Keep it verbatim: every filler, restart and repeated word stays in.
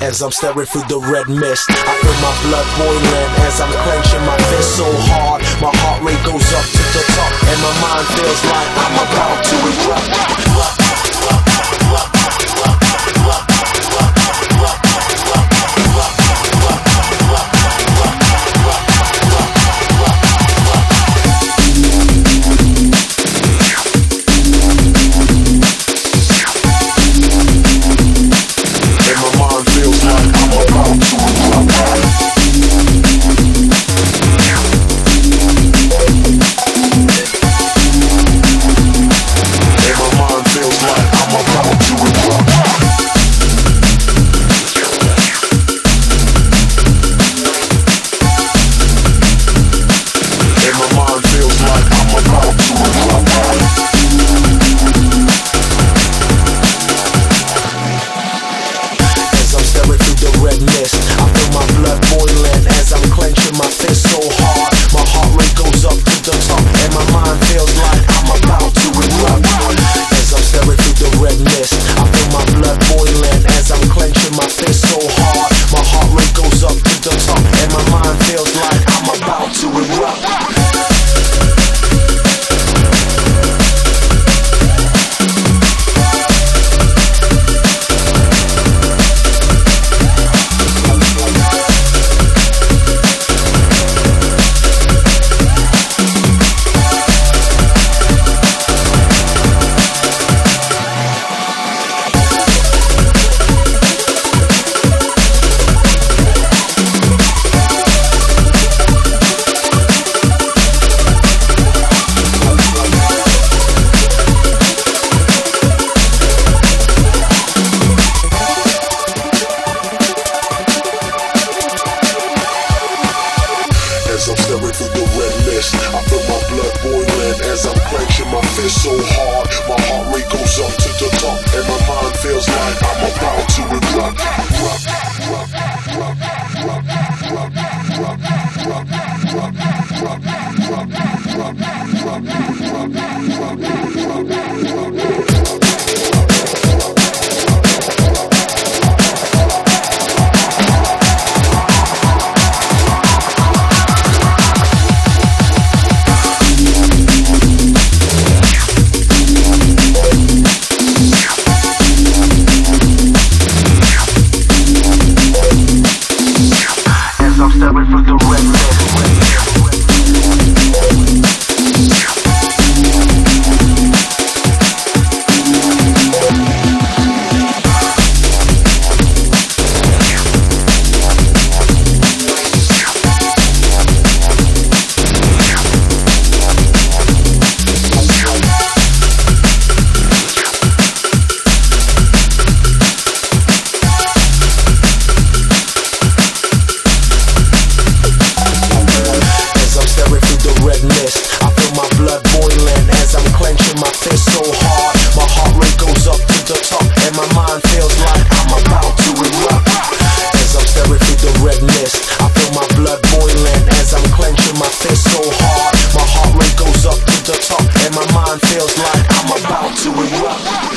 as I'm staring through the red mist. I feel my blood boiling as I'm clenching my fist so hard. My heart rate goes up to the top, and my mind feels like I'm about to erupt. I feel my blood boiling as I'm clenching my fist so hard. My heart rate goes up to the top, and my mind feels like I'm about to erupt. My mind feels like I'm about to erupt.